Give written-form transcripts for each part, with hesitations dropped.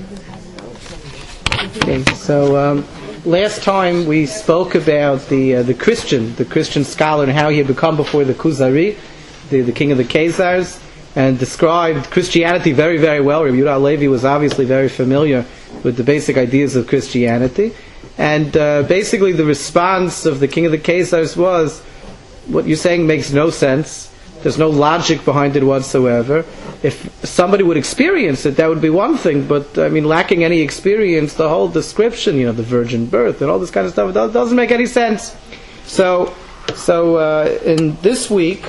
Okay, so last time we spoke about the Christian scholar and how he had become before the Kuzari, the king of the Khazars, and described Christianity very, very well. Rabbi Yehuda Halevi was obviously very familiar with the basic ideas of Christianity, and basically the response of the king of the Khazars was, what you're saying makes no sense. There's no logic behind it whatsoever. If somebody would experience it, that would be one thing, but I mean, lacking any experience, the whole description, the virgin birth and all this kind of stuff, it doesn't make any sense. So in this week,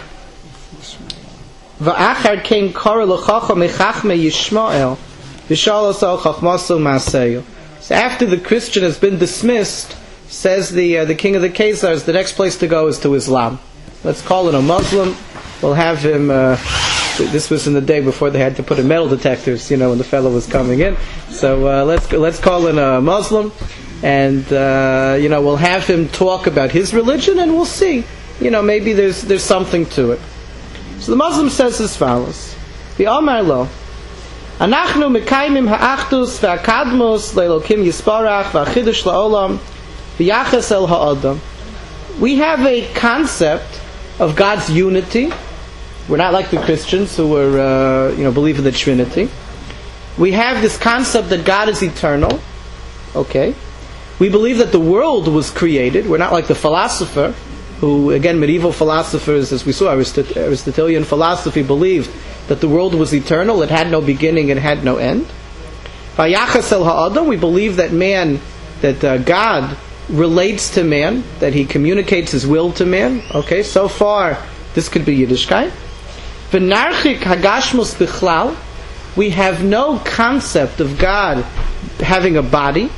Va'achar came Kara l'chacham mechachme Yishmael v'shalos al chachmaso maseyo. So after the Christian has been dismissed, says the king of the Khazars, the next place to go is to Islam. Let's call it a Muslim. We'll have him. This was in the day before they had to put in metal detectors, when the fellow was coming in. So let's call in a Muslim, and we'll have him talk about his religion, and we'll see. Maybe there's something to it. So the Muslim says as follows: the Amar lo, Anachnu mekaymim ha'achdus v'akadmus le'elokim yisparach v'achidush la'olam v'yachas el ha'adam. We have a concept of God's unity. We're not like the Christians who were, believe in the Trinity. We have this concept that God is eternal. Okay. We believe that the world was created. We're not like the philosopher, who, again, medieval philosophers, as we saw, Aristotelian philosophy believed that the world was eternal. It had no beginning, it had no end. Vayachas el ha'adam, we believe that God relates to man, that he communicates his will to man. Okay, so far, this could be Yiddishkeit. V'narchik hagashmus bichlal, we have no concept of God having a body.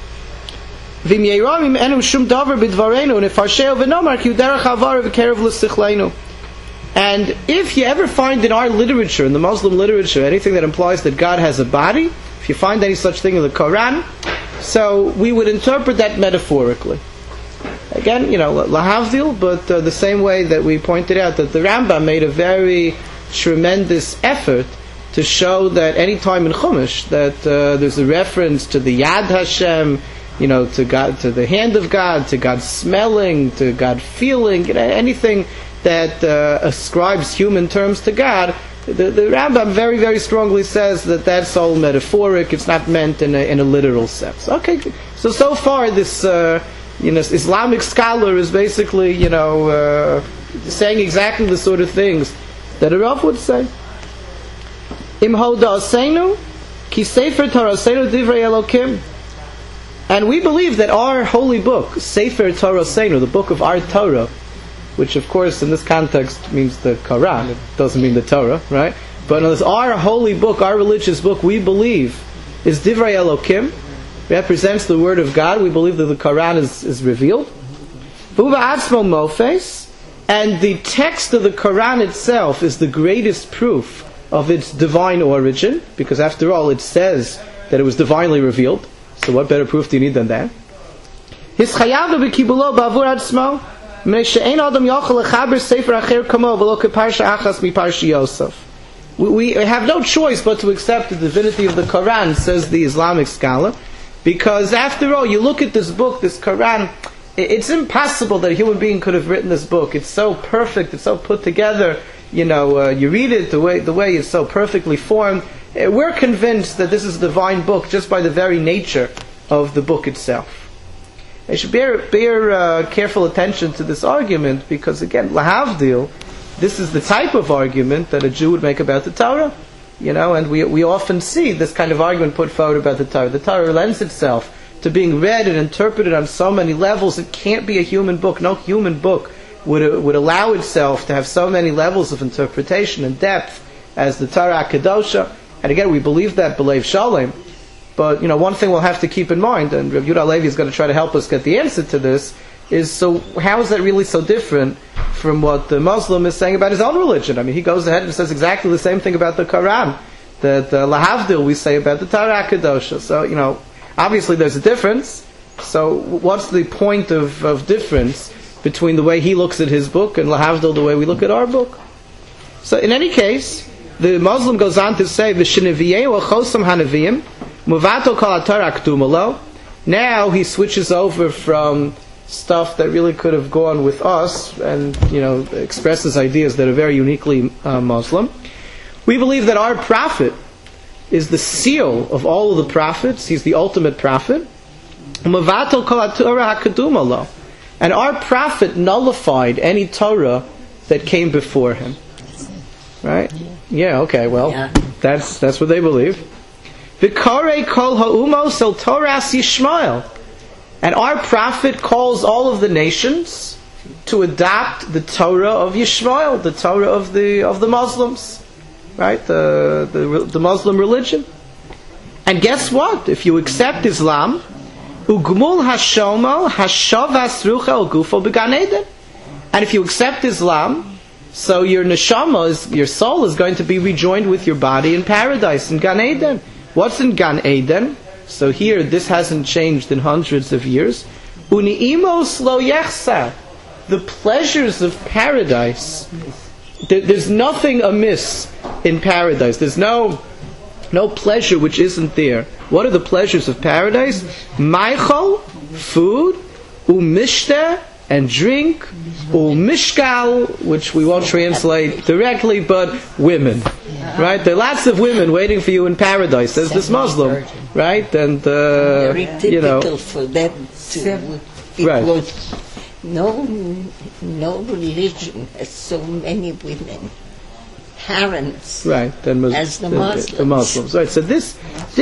V'myeramim enu shum davar b'dvarenu nefarsheo v'nomar ki uderech havar v'kerev l'sichlenu. And if you ever find in our literature, in the Muslim literature, anything that implies that God has a body, if you find any such thing in the Quran, so we would interpret that metaphorically. Again, lahavdil, but the same way that we pointed out that the Rambam made a very tremendous effort to show that any time in Chumash that there's a reference to the Yad Hashem, to God, to the hand of God, to God smelling, to God feeling, anything that ascribes human terms to God, the Rambam very, very strongly says that that's all metaphoric. It's not meant in a literal sense. Okay, so far this Islamic scholar is basically saying exactly the sort of things that a Rav would say. Im hoda aseinu ki sefer Torah aseinu divrei Elokim. And we believe that our holy book, Sefer Torah Seinu, the book of our Torah, which of course in this context means the Quran, it doesn't mean the Torah, right? But as our holy book, our religious book, we believe is Divrei Elokim, represents the word of God. We believe that the Quran is revealed. And the text of the Quran itself is the greatest proof of its divine origin, because after all it says that it was divinely revealed. So what better proof do you need than that? We have no choice but to accept the divinity of the Quran, says the Islamic scholar, because after all, you look at this book, this Quran, it's impossible that a human being could have written this book. It's so perfect, it's so put together. You read it the way it's so perfectly formed. We're convinced that this is a divine book just by the very nature of the book itself. I should bear careful attention to this argument, because again, lahavdil, this is the type of argument that a Jew would make about the Torah. And we often see this kind of argument put forward about the Torah. The Torah lends itself to being read and interpreted on so many levels. It can't be a human book. No human book would allow itself to have so many levels of interpretation and depth as the Torah Kedosha. And again, we believe that b'leiv shalom. But one thing we'll have to keep in mind, and Rabbi Yehuda Halevi is going to try to help us get the answer to this, is so how is that really so different from what the Muslim is saying about his own religion? I mean, he goes ahead and says exactly the same thing about the Quran that lahavdil we say about the Torah Kedosha. So obviously there's a difference. So what's the point of difference between the way he looks at his book and lahavdil the way we look at our book? So in any case, the Muslim goes on to say, "V'sheneviyei ochosam hanaviyim Muvato kol haTorah k'dumalo. Now he switches over from stuff that really could have gone with us, and expresses ideas that are very uniquely Muslim. We believe that our prophet is the seal of all of the prophets. He's the ultimate prophet. Muvato kol haTorah hakadumalo. And our prophet nullified any Torah that came before him. Right? Yeah, okay, well, that's what they believe. V'karei kol ha'umos el Toras Yishmael. And our prophet calls all of the nations to adopt the Torah of Yishmael, the Torah of the Muslims. Right? The Muslim religion. And guess what? If you accept Islam, Ugmul Hashomo Hashavas Rucha Gufo Began Eden. And if you accept Islam, so your neshama, your soul, is going to be rejoined with your body in paradise, in Gan Eden. What's in Gan Eden? So here, this hasn't changed in hundreds of years. Uni'imos lo yechsa. The pleasures of paradise. There's nothing amiss in paradise. There's no pleasure which isn't there. What are the pleasures of paradise? Maichol, food, umishte, and drink, mishkal, which we won't translate directly, but women. Right? There are lots of women waiting for you in paradise, says this Muslim. Right? And, very typical for them to... Right. No religion has so many women. Harems. Right. As the Muslims. The Muslims. Right. So this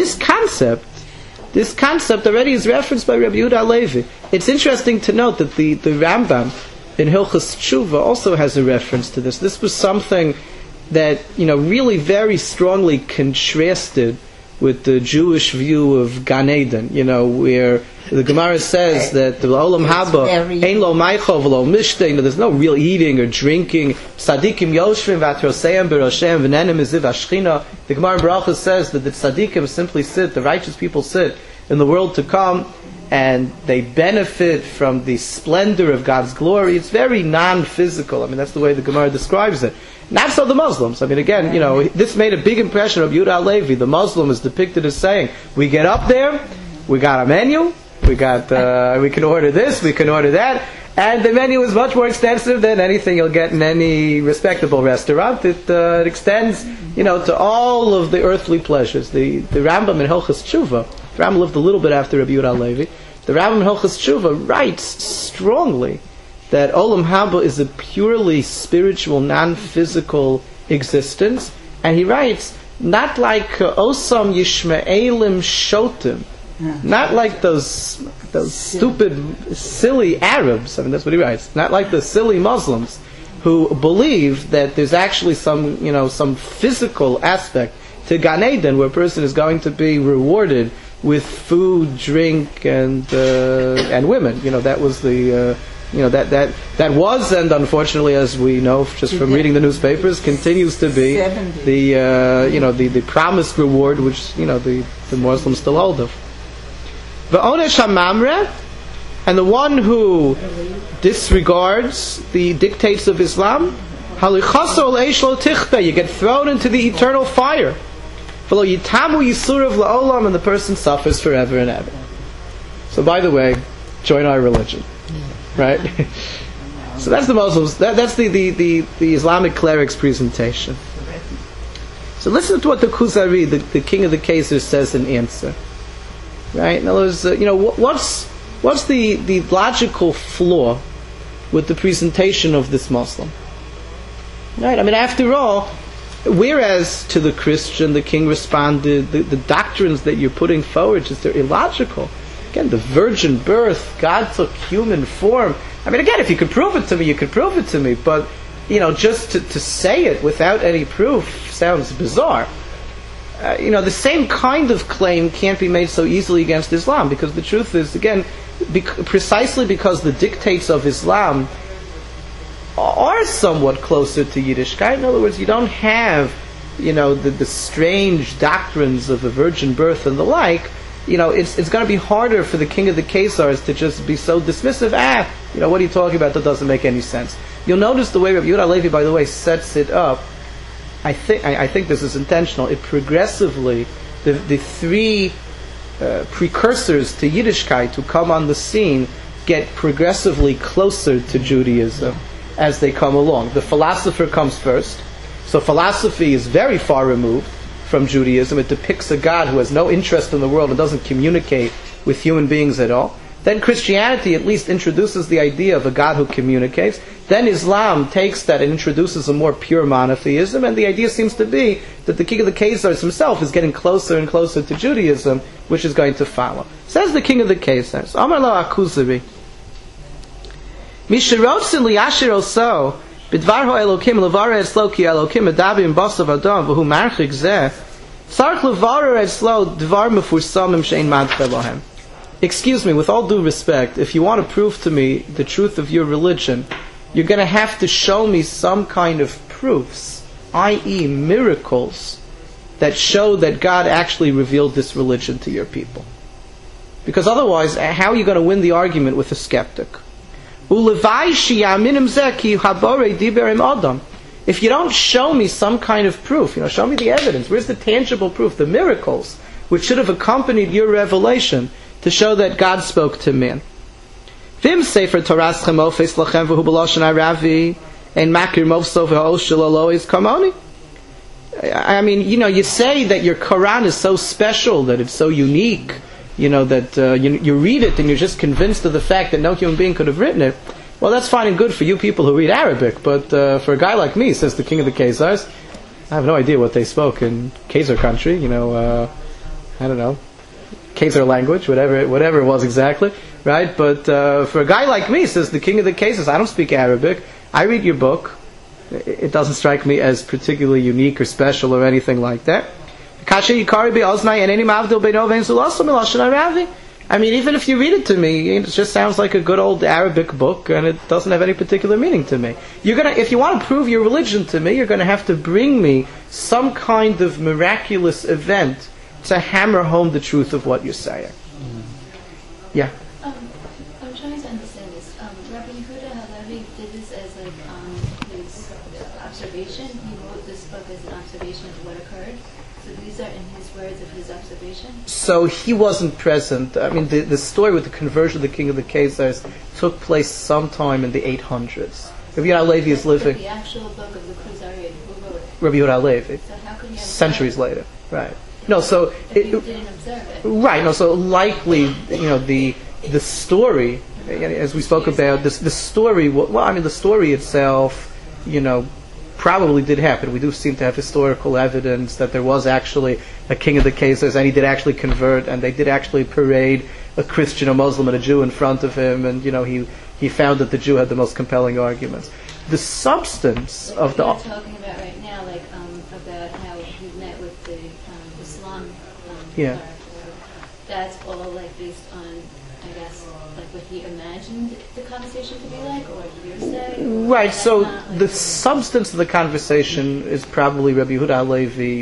concept already is referenced by Rabbi Yehuda Halevi. It's interesting to note that the Rambam in Hilchos Tshuva also has a reference to this. This was something that really very strongly contrasted with the Jewish view of Gan Eden. Where the Gemara says that the Olam Haba ein lo maichov lo mishte. There's no real eating or drinking. Tzadikim yoshvim v'atroseim b'roshem v'nenem eziv ashchina. The Gemara in Baruch says that the tzadikim simply sit, the righteous people sit in the world to come, and they benefit from the splendor of God's glory. It's very non-physical. That's the way the Gemara describes it. Not so the Muslims. Again, this made a big impression of Yehuda Halevi. The Muslim is depicted as saying, we get up there, we got a menu, we can order this, we can order that, and the menu is much more extensive than anything you'll get in any respectable restaurant. It extends, to all of the earthly pleasures. The Rambam in Hilchos Tshuva, the Rambam lived a little bit after Rabbi Yehuda Halevi. The Rambam in Hilchos Tshuva writes strongly that Olam Haba is a purely spiritual, non-physical existence, and he writes, not like Osam Yishmaelim Shotim, not like those stupid, silly Arabs. That's what he writes. Not like the silly Muslims who believe that there's actually some physical aspect to Gan Eden, where a person is going to be rewarded with food, drink, and women. That was the that was, and unfortunately, as we know just from reading the newspapers, continues to be the promised reward which the Muslims still hold of. V'onesh hamamre, and the one who disregards the dictates of Islam, halichaso leish lo tichpe, you get thrown into the eternal fire. V'lo yitamu yisurav la'olam, and the person suffers forever and ever. So, by the way, join our religion. Right? So that's the Muslims. That's the Islamic cleric's presentation. So listen to what the Kuzari, the king of the Kaisers, says in answer. Right? In other words, what's the logical flaw with the presentation of this Muslim? Right? After all, whereas to the Christian, the king responded, the doctrines that you're putting forward, they're illogical. Again, the virgin birth, God took human form. Again, if you could prove it to me, you could prove it to me. But, just to say it without any proof sounds bizarre. The same kind of claim can't be made so easily against Islam, because the truth is, again, precisely because the dictates of Islam are somewhat closer to Yiddishkeit. In other words, you don't have, the strange doctrines of the virgin birth and the like. It's going to be harder for the king of the Kaisars to just be so dismissive. What are you talking about? That doesn't make any sense. You'll notice the way Rabbi Yehuda Halevi, by the way, sets it up. I think this is intentional. It progressively, the three precursors to Yiddishkeit who come on the scene get progressively closer to Judaism as they come along. The philosopher comes first. So philosophy is very far removed from Judaism. It depicts a God who has no interest in the world and doesn't communicate with human beings at all. Then Christianity at least introduces the idea of a God who communicates. Then Islam takes that and introduces a more pure monotheism, and the idea seems to be that the King of the Khazars himself is getting closer and closer to Judaism, which is going to follow. Says the King of the Khazars, Amar lo Akuzari, Mishirotzin liyashir oso, bidvar ho Elokim levara eslo ki Elokim edabim basav adam v'hu marchik zeh, tzarich levara eslo dvar mefursamim shein madcha lohem. Excuse me, with all due respect, if you want to prove to me the truth of your religion, you're going to have to show me some kind of proofs, i.e. miracles, that show that God actually revealed this religion to your people. Because otherwise, how are you going to win the argument with a skeptic? If you don't show me some kind of proof, show me the evidence, where's the tangible proof, the miracles, which should have accompanied your revelation, to show that God spoke to man. Vim sefer Toras chemofes lachem v'hu b'loshen haravi and makir mofso v'ha'oshel alois kamoni. I mean, you say that your Quran is so special, that it's so unique, that you read it and you're just convinced of the fact that no human being could have written it. Well, that's fine and good for you people who read Arabic, but for a guy like me, says the King of the Khazars, I have no idea what they spoke in Khazar country, I don't know, Khazar language, whatever it was exactly, right? But for a guy like me, says the King of the Khazars, I don't speak Arabic. I read your book. It doesn't strike me as particularly unique or special or anything like that. I mean, even if you read it to me, it just sounds like a good old Arabic book, and it doesn't have any particular meaning to me. If you want to prove your religion to me, you're going to have to bring me some kind of miraculous event to hammer home the truth of what you're saying. Yeah. I'm trying to understand this. Rabbi Yehuda Halevi did this as his observation. He wrote this book as an observation of what occurred. So these are in his words of his observation. So he wasn't present. I mean, the story with the conversion of the King of the Khazars took place sometime in the 800s. Rabbi Yehuda Halevi is living. The actual book of the Khazarian, who wrote it? Rabbi Yehuda Halevi. So how could he have centuries later, right? No, so he didn't observe it. Right. No, so likely, the story, as we spoke about, the story. Well, I mean, the story itself, probably did happen. We do seem to have historical evidence that there was actually a King of the Khazars, and he did actually convert, and they did actually parade a Christian, a Muslim, and a Jew in front of him, and he found that the Jew had the most compelling arguments. The substance of the. You're talking about right now, about how he met with the Islam. Yeah. That's all based on, I guess, what he imagined the conversation to be like, or hearsay. Right. So the substance of the conversation is probably Rabbi Yehuda Halevi,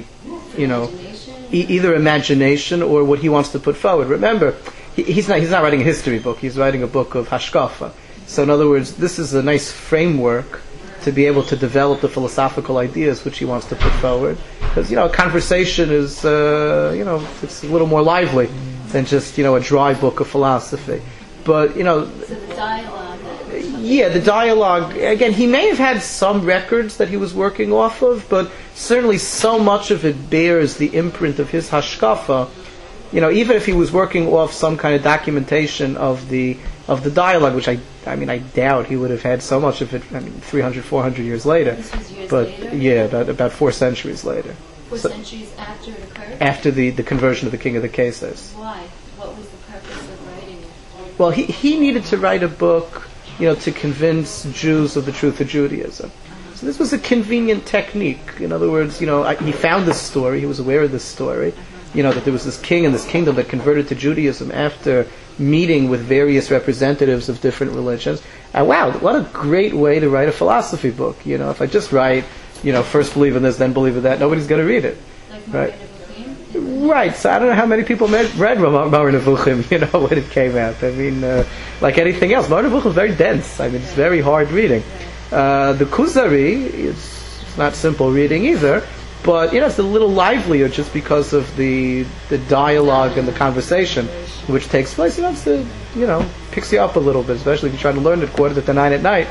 either imagination or what he wants to put forward. Remember, he's not writing a history book. He's writing a book of hashkafa. So in other words, this is a nice framework to be able to develop the philosophical ideas which he wants to put forward. Because, a conversation is, it's a little more lively than just, a dry book of philosophy. But, So the dialogue. The dialogue, again, he may have had some records that he was working off of, but certainly so much of it bears the imprint of his hashkafa. Even if he was working off some kind of documentation of the dialogue, which I doubt he would have had so much of it. 300, 400 years later. This was years but later? about 4 centuries later. 4 centuries after it occurred? After the conversion of the King of the Khazars. Why? What was the purpose of writing it? Well, he needed to write a book, to convince Jews of the truth of Judaism. So this was a convenient technique. In other words, he found this story. He was aware of this story. That there was this king and this kingdom that converted to Judaism after meeting with various representatives of different religions. Wow, what a great way to write a philosophy book. If I just write, first believe in this, then believe in that, nobody's going to read it. Like right? Nevuchim? Right. So I don't know how many people read Moreh Nevuchim, when it came out. Like anything else, Moreh Nevuchim is very dense. It's very hard reading. The Kuzari, it's not simple reading either. but it's a little livelier just because of the dialogue and the conversation which takes place. Picks you up a little bit, especially if you try to learn at 8:45 at night.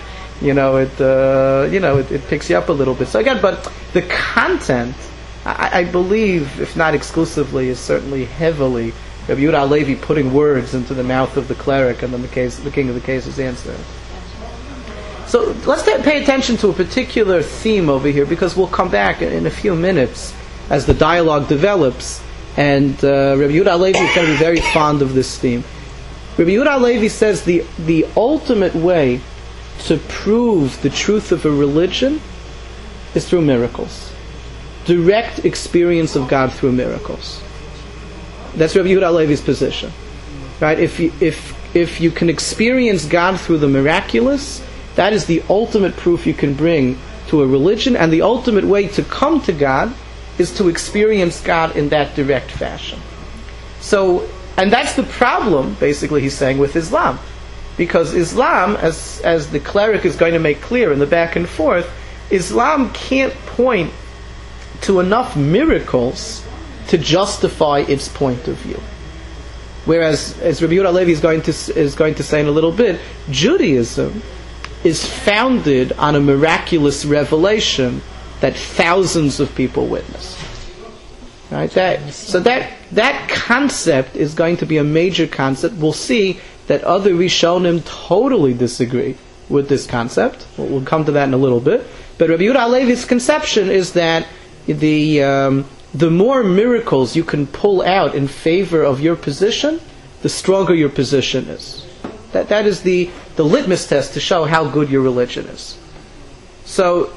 It picks you up a little bit. So again, but the content, I believe, if not exclusively, is certainly heavily Rabbi Yehuda Halevi putting words into the mouth of the cleric, and then the king of the case is answering. So let's pay attention to a particular theme over here, because we'll come back in a few minutes as the dialogue develops, and Rabbi Yehuda Halevi is going to be very fond of this theme. Rabbi Yehuda Halevi says the ultimate way to prove the truth of a religion is through miracles. Direct experience of God through miracles. That's Rabbi Yehuda Halevi's position. Right? If you can experience God through the miraculous, that is the ultimate proof you can bring to a religion, and the ultimate way to come to God is to experience God in that direct fashion. So, and that's the problem, basically, he's saying, with Islam. Because Islam, as the cleric is going to make clear in the back and forth, Islam can't point to enough miracles to justify its point of view. Whereas, as Rabbi Yehuda Halevi is going to say in a little bit, Judaism is founded on a miraculous revelation that thousands of people witnessed. Right? That concept is going to be a major concept. We'll see that other Rishonim totally disagree with this concept. We'll come to that in a little bit. But Rabbi Yehuda Halevi's conception is that the more miracles you can pull out in favor of your position, the stronger your position is. That is the litmus test to show how good your religion is. So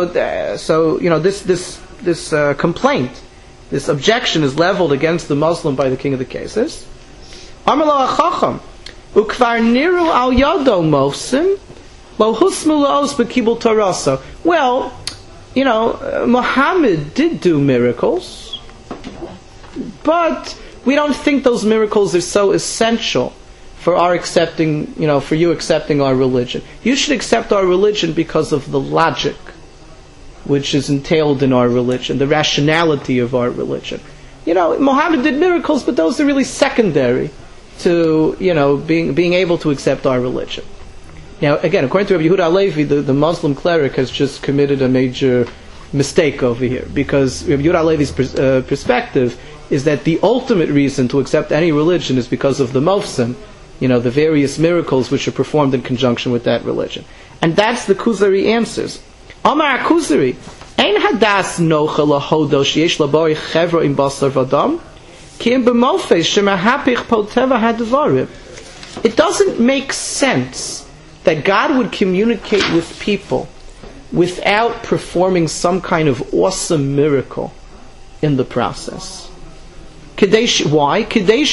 this complaint, this objection is leveled against the Muslim by the king of the cases. Amar lo hachacham ukvar niru al yado mosim lo husmu laos bekibul tarasa. Well, Muhammad did do miracles, but we don't think those miracles are so essential for our accepting, for you accepting our religion. You should accept our religion because of the logic which is entailed in our religion, the rationality of our religion. Muhammad did miracles, but those are really secondary to, being able to accept our religion. Now, again, according to Rabbi Yehuda Halevi, the Muslim cleric has just committed a major mistake over here, because Rabbi Yehuda Halevi's perspective is that the ultimate reason to accept any religion is because of the mofsim, the various miracles which are performed in conjunction with that religion. And that's the Kuzari answers. Amar Kuzari, Ein hadas nocha lahodo sheyesh labori chevra im basar vadam, ki im b'mofes shemahapich poteva hadvarim. It doesn't make sense that God would communicate with people without performing some kind of awesome miracle in the process. Why? If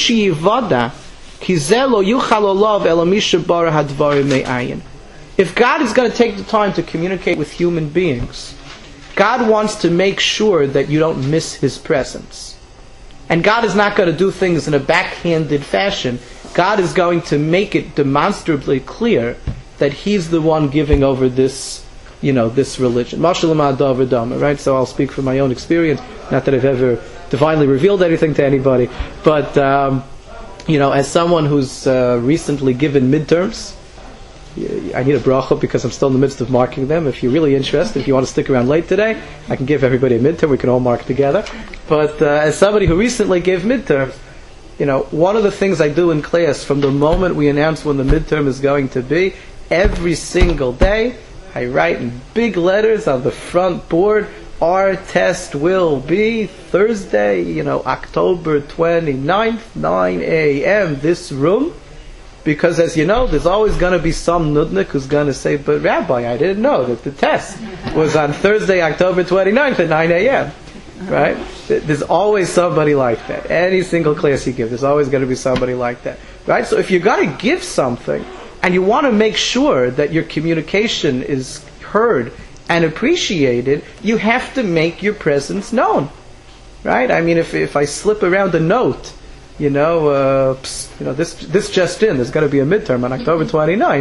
God is going to take the time to communicate with human beings, God wants to make sure that you don't miss His presence. And God is not going to do things in a backhanded fashion. God is going to make it demonstrably clear that He's the one giving over this, this religion. Right? So I'll speak from my own experience. Not that I've ever divinely revealed anything to anybody, but as someone who's recently given midterms, I need a bracha because I'm still in the midst of marking them. If you're really interested, if you want to stick around late today, I can give everybody a midterm. We can all mark together. But as somebody who recently gave midterms, one of the things I do in class from the moment we announce when the midterm is going to be, every single day, I write in big letters on the front board, our test will be Thursday, October 29th, 9 a.m., this room. Because as you know, there's always going to be some nudnik who's going to say, but Rabbi, I didn't know that the test was on Thursday, October 29th at 9 a.m. Right? There's always somebody like that. Any single class you give, there's always going to be somebody like that. Right? So if you're going to give something, and you want to make sure that your communication is heard and appreciated, you have to make your presence known. Right? I mean, if I slip around a note, this just in, there's going to be a midterm on October 29th,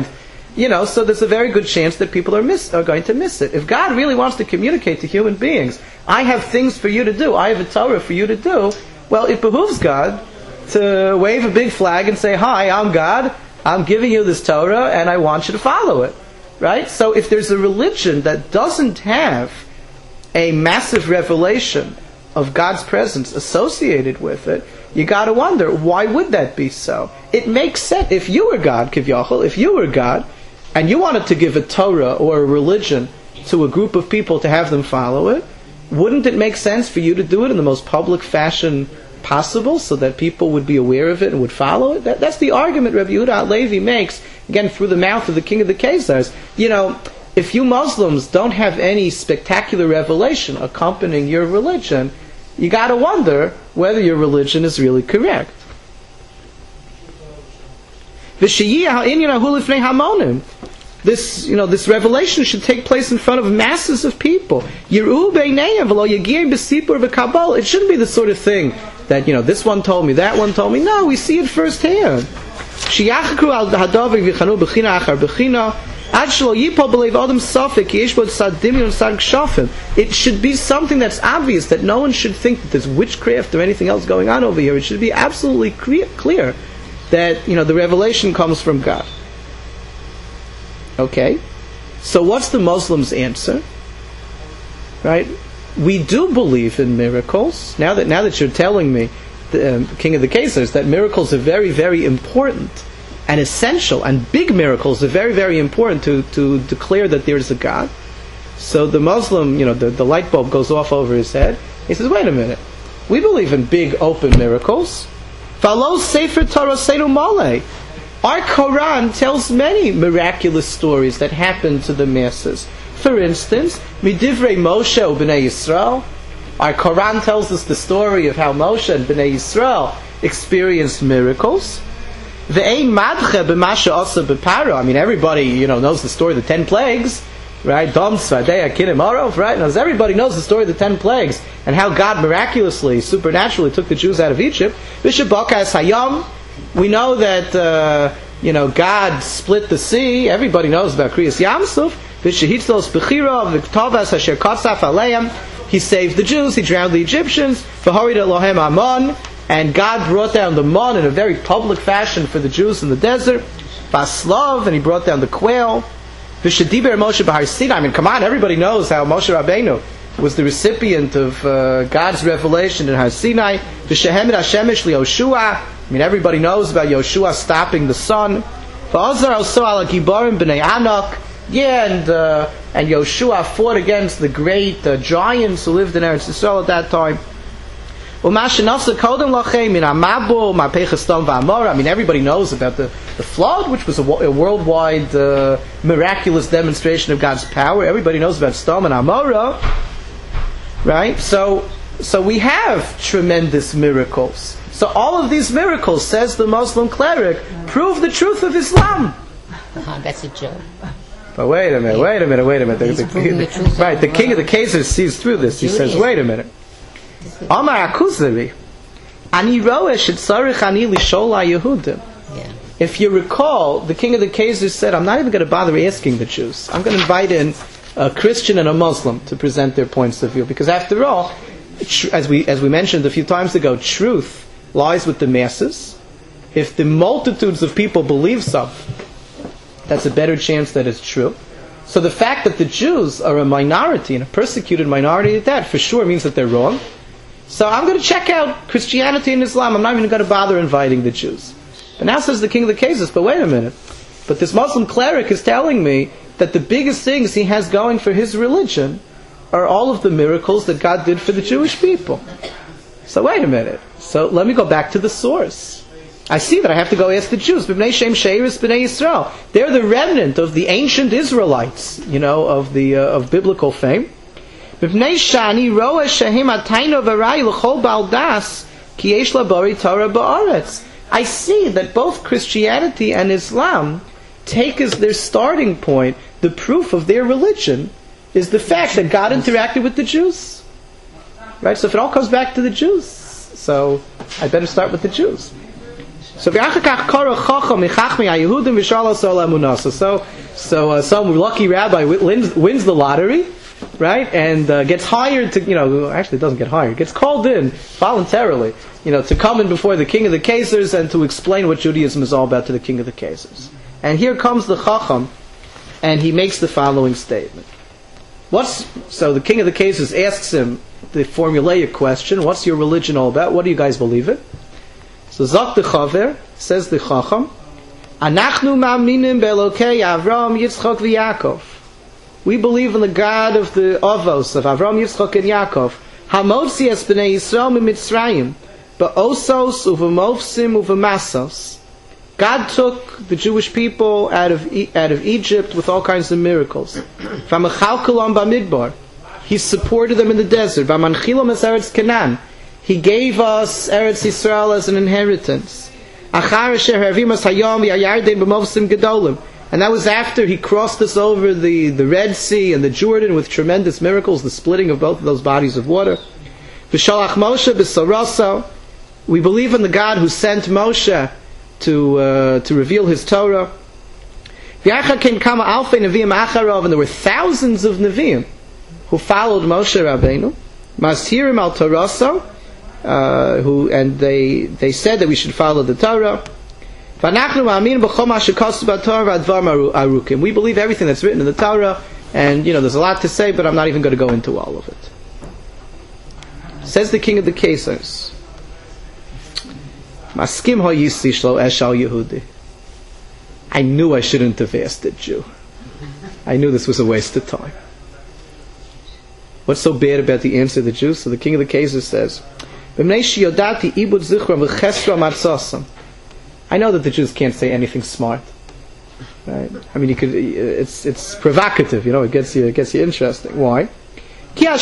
So there's a very good chance that people are going to miss it. If God really wants to communicate to human beings, I have things for you to do, I have a Torah for you to do, well, it behooves God to wave a big flag and say, hi, I'm God, I'm giving you this Torah, and I want you to follow it. Right? So if there's a religion that doesn't have a massive revelation of God's presence associated with it, you got to wonder, why would that be so? It makes sense. If you were God, Kivyachol, if you were God, and you wanted to give a Torah or a religion to a group of people to have them follow it, wouldn't it make sense for you to do it in the most public fashion possible so that people would be aware of it and would follow it? That's the argument Rabbi Yehuda Halevi makes, again, through the mouth of the king of the Khazars. If you Muslims don't have any spectacular revelation accompanying your religion, you got to wonder whether your religion is really correct. This revelation should take place in front of masses of people. It shouldn't be the sort of thing that, this one told me, that one told me. No, we see it firsthand. It should be something that's obvious, that no one should think that there's witchcraft or anything else going on over here. It should be absolutely clear that the revelation comes from God. Okay, so what's the Muslims' answer? Right? We do believe in miracles. Now that you're telling me, the King of the Khazars, that miracles are very, very important and essential, and big miracles are very, very important to declare that there is a God. So the Muslim, the light bulb goes off over his head. He says, wait a minute. We believe in big, open miracles. Our Quran tells many miraculous stories that happen to the masses. For instance, Midivrei Moshe u'Bnei Yisrael. Our Quran tells us the story of how Moshe and Bnei Yisrael experienced miracles. Everybody, knows the story of the 10 plagues, right? Right? Everybody knows the story of the 10 plagues and how God miraculously, supernaturally took the Jews out of Egypt. We know that, God split the sea. Everybody knows about Kriyas Yamsuf. He saved the Jews. He drowned the Egyptians. And God brought down the man in a very public fashion for the Jews in the desert. Vaslav, and he brought down the quail. V'shediber Moshe b'Har Sinai. Come on, everybody knows how Moshe Rabbeinu was the recipient of God's revelation in Har Sinai. V'shehemed Hashemesh liYoshua. Everybody knows about Yoshua stopping the sun. V'azar also ala Gibarim b'nei Anak. And Yoshua fought against the great giants who lived in Eretz Yisrael at that time. Everybody knows about the flood, which was a worldwide miraculous demonstration of God's power. Everybody knows about Sodom and Amorah, right? So we have tremendous miracles. So all of these miracles, says the Muslim cleric, prove the truth of Islam. That's a joke. But wait a minute. The king of the Khazars sees through this. He says, wait a minute. Amar Akuzari, Ani roesh etzarich ani lishol haYehudim. If you recall, the king of the Khazars said, I'm not even going to bother asking the Jews. I'm going to invite in a Christian and a Muslim to present their points of view. Because after all, as we mentioned a few times ago, truth lies with the masses. If the multitudes of people believe something, that's a better chance that it's true. So the fact that the Jews are a minority, and a persecuted minority at that, for sure means that they're wrong. So I'm going to check out Christianity and Islam. I'm not even going to bother inviting the Jews. But now says the king of the Khazars, but wait a minute. But this Muslim cleric is telling me that the biggest things he has going for his religion are all of the miracles that God did for the Jewish people. So wait a minute. So let me go back to the source. I see that I have to go ask the Jews. They're the remnant of the ancient Israelites, of biblical fame. I see that both Christianity and Islam take as their starting point the proof of their religion is the fact that God interacted with the Jews. Right? So if it all comes back to the Jews, so I better start with the Jews. So So some lucky rabbi wins the lottery, right, and gets hired to, actually doesn't get hired, gets called in voluntarily, to come in before the king of the Kaisers and to explain what Judaism is all about to the king of the Kaisers. And here comes the Chacham, and he makes the following statement. So the king of the Kaisers asks him the formulaic question, what's your religion all about? What do you guys believe in? So Zak the Chaver, says the Chacham, Anachnu ma'aminim be'elokei Avram, Yitzchak v'Yakov. We believe in the God of the Avos, of Avram, Yitzchak, and Yaakov. Hamotzi es b'nei Yisrael mi'Mitzrayim, ba'osos uv'mofsim uv'masos. God took the Jewish people out of Egypt with all kinds of miracles. V'amachalkelam b'midbar. He supported them in the desert. V'amanchilam es Eretz Canaan. He gave us Eretz Yisrael as an inheritance. And that was after he crossed us over the Red Sea and the Jordan with tremendous miracles, the splitting of both of those bodies of water. We believe in the God who sent Moshe to reveal his Torah. And there were thousands of Nevi'im who followed Moshe Rabbeinu. Mashirim al Torah, and they said that we should follow the Torah. We believe everything that's written in the Torah, and there's a lot to say, but I'm not even going to go into all of it. Says the king of the Kaisers, I knew I shouldn't have asked the Jew. I knew this was a waste of time. What's so bad about the answer of the Jew? So the king of the Kaisers says, I know that the Jews can't say anything smart. Right? I mean, it's provocative, it gets you interesting. Why? Yeah,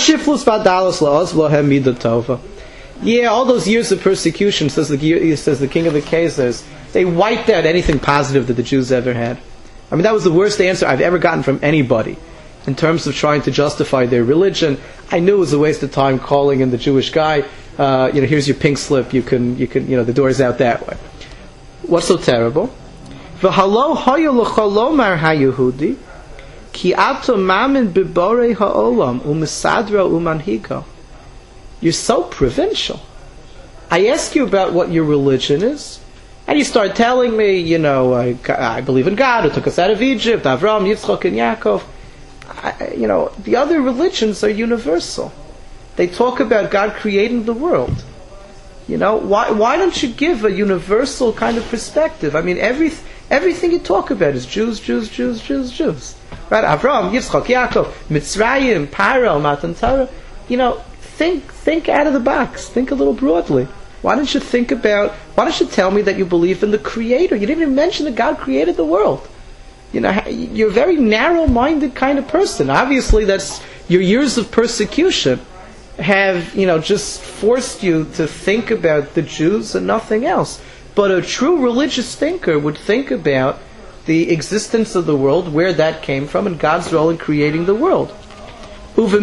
all those years of persecution, says the king of the Kaisers, they wiped out anything positive that the Jews ever had. I mean, that was the worst answer I've ever gotten from anybody in terms of trying to justify their religion. I knew it was a waste of time calling in the Jewish guy. Here's your pink slip. You can, the door's out that way. What's so terrible? V'halo hayu l'cholomar hayehudi ki ato mamin b'borei ha'olam u'misadra u'manhigo. You're so provincial. I ask you about what your religion is, and you start telling me, I believe in God who took us out of Egypt, Avram, Yitzchak, and Yaakov. The other religions are universal. They talk about God creating the world. Why don't you give a universal kind of perspective? I mean, everything you talk about is Jews, Jews, Jews, Jews, Jews. Right? Avram, Yitzchak, Yaakov, Mitzrayim, Paro, Matan Torah. Think out of the box. Think a little broadly. Why don't you tell me that you believe in the Creator? You didn't even mention that God created the world. You're a very narrow-minded kind of person. Obviously, that's your years of persecution have, just forced you to think about the Jews and nothing else. But a true religious thinker would think about the existence of the world, where that came from, and God's role in creating the world. Every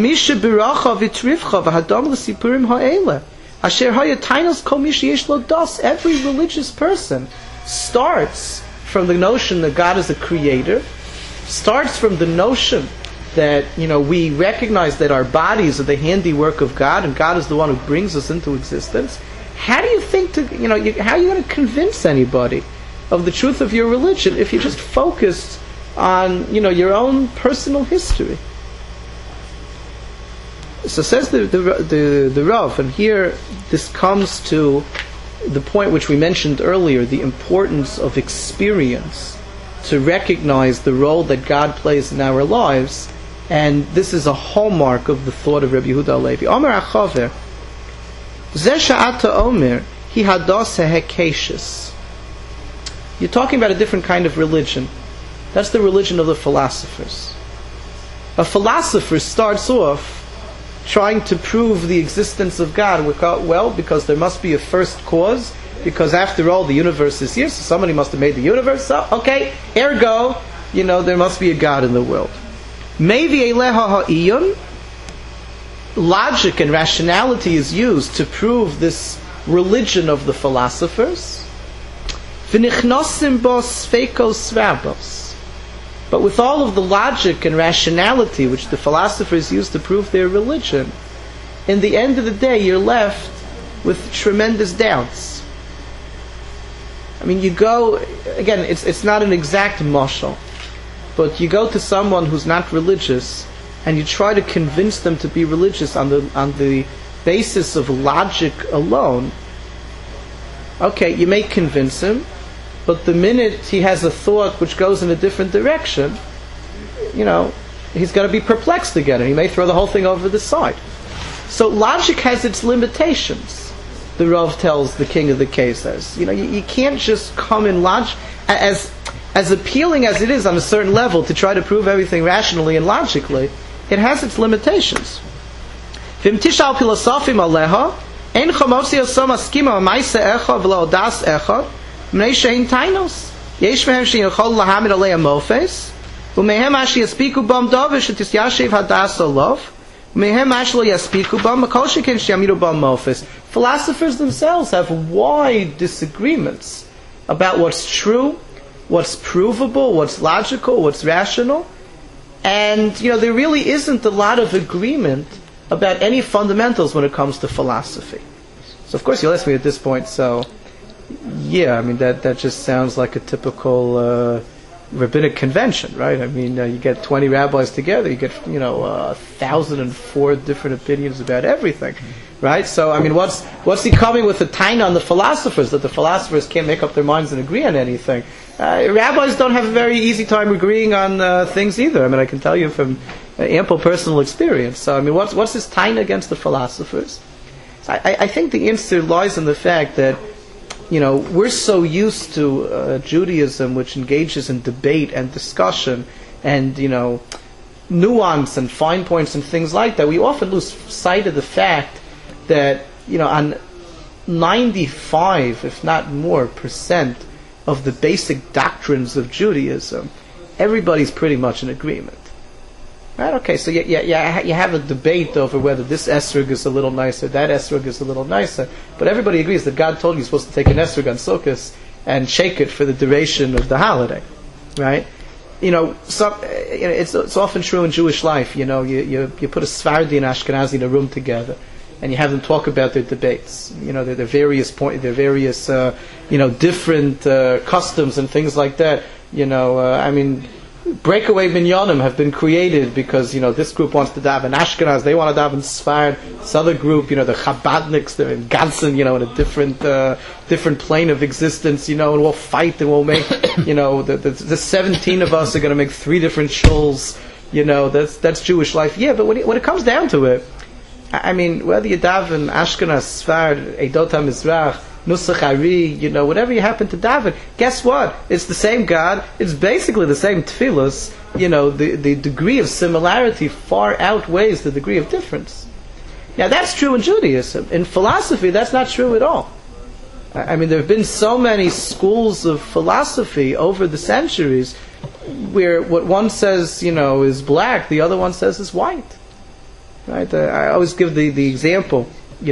religious person starts from the notion that God is a creator, starts from the notion that we recognize that our bodies are the handiwork of God, and God is the one who brings us into existence. How do you think how are you going to convince anybody of the truth of your religion if you're just focused on your own personal history? So says the Rav, and here this comes to the point which we mentioned earlier, the importance of experience to recognize the role that God plays in our lives, and this is a hallmark of the thought of Rabbi Yehuda Halevi. Omer Achaver, Zeh Sha'ata Omer, Hi Hadas HaHekeshes. You're talking about a different kind of religion. That's the religion of the philosophers. A philosopher starts off trying to prove the existence of God. Well, because there must be a first cause, because after all the universe is here, so somebody must have made the universe, so okay, ergo, there must be a God in the world. Maybe logic and rationality is used to prove this religion of the philosophers. But with all of the logic and rationality which the philosophers use to prove their religion, in the end of the day you're left with tremendous doubts. I mean, you go, again, it's not an exact mashal, but you go to someone who's not religious and you try to convince them to be religious on the basis of logic alone. Okay, you may convince him, but the minute he has a thought which goes in a different direction, he's going to be perplexed again, and he may throw the whole thing over the side. So logic has its limitations, the Rav tells the king of the Kesars. You can't just come in logic, as appealing as it is on a certain level to try to prove everything rationally and logically, it has its limitations. V'im tishal filosofim aleha, ein chomotzi osom askima ma'aseh echad v'lo das echad, mnei shein tainos. Yesh mehem sheyichol lahamid alei amofes, u'mehem ashi yaspiku bam dovish etisyashiv hadas olov, u'mehem ashi lo yaspiku bam makol sheken sheyamidu bam mofes. Philosophers themselves have wide disagreements about what's true, what's provable, what's logical, what's rational. And, there really isn't a lot of agreement about any fundamentals when it comes to philosophy. So, of course, you'll ask me at this point, that just sounds like a typical rabbinic convention, right? I mean, you get 20 rabbis together, you get, 1,004 different opinions about everything, right? So, what's he coming with a taina on the philosophers, that the philosophers can't make up their minds and agree on anything? Rabbis don't have a very easy time agreeing on things either. I can tell you from ample personal experience. So, what's this taina against the philosophers? I think the answer lies in the fact that, we're so used to Judaism, which engages in debate and discussion and, nuance and fine points and things like that. We often lose sight of the fact that, on 95, if not more, percent of the basic doctrines of Judaism, everybody's pretty much in agreement. Right? Okay, so you have a debate over whether this esrog is a little nicer, that esrog is a little nicer, but everybody agrees that God told you you're supposed to take an esrog on Sukkot and shake it for the duration of the holiday. Right? It's often true in Jewish life. You put a Sephardi and Ashkenazi in a room together, and you have them talk about their debates. Their various different customs and things like that. Breakaway minyanim have been created because this group wants to daven Ashkenaz, they want to daven Sfard. This other group, the Chabadniks, they're in Gansen, in a different plane of existence, and we'll fight and we'll make, the 17 of us are going to make 3 different shuls. That's Jewish life. Yeah, but when it comes down to it, whether you daven Ashkenaz, Sfard, Eidot HaMizrach, Nusach Ari, whatever you happen to daven, guess what? It's the same God, it's basically the same tefillos, the degree of similarity far outweighs the degree of difference. Now that's true in Judaism. In philosophy, that's not true at all. There have been so many schools of philosophy over the centuries where what one says, is black, the other one says is white. Right? I always give the example,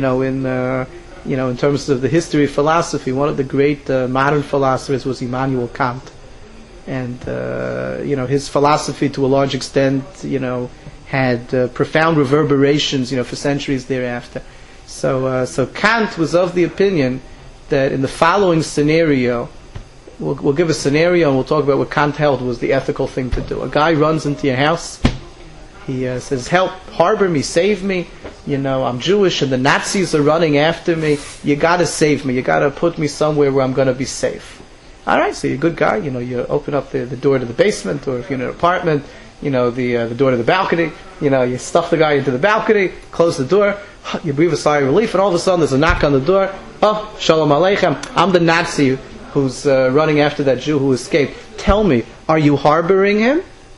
in terms of the history of philosophy. One of the great modern philosophers was Immanuel Kant, and his philosophy, to a large extent, had profound reverberations, for centuries thereafter. So Kant was of the opinion that in the following scenario, we'll give a scenario and we'll talk about what Kant held was the ethical thing to do. A guy runs into your house. He says, "Help, harbor me, save me. I'm Jewish and the Nazis are running after me. You got to save me. You got to put me somewhere where I'm going to be safe." All right, so you're a good guy. You open up the door to the basement, or if you're in an apartment, the door to the balcony. You stuff the guy into the balcony, close the door. You breathe a sigh of relief, and all of a sudden there's a knock on the door. "Oh, Shalom Aleichem. I'm the Nazi who's running after that Jew who escaped. Tell me, are you harboring him?"